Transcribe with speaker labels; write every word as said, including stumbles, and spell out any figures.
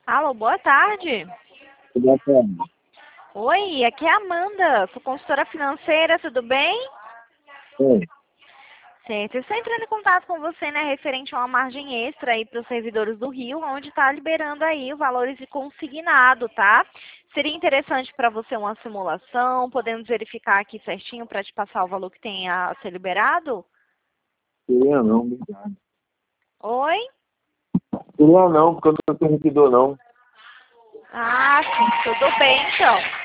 Speaker 1: Alô, boa tarde.
Speaker 2: Boa tarde.
Speaker 1: Oi, aqui é a Amanda, sou consultora financeira, tudo bem?
Speaker 2: Oi.
Speaker 1: Certo, eu estou entrando em contato com você, né, referente a uma margem extra aí para os servidores do Rio, onde está liberando aí os valores de consignado, tá? Seria interessante para você uma simulação, podemos verificar aqui certinho para te passar o valor que tem a ser liberado?
Speaker 2: Queria não, obrigado.
Speaker 1: Oi?
Speaker 2: Queria não, porque eu não sou servidor não.
Speaker 1: Ah, sim, tudo bem então.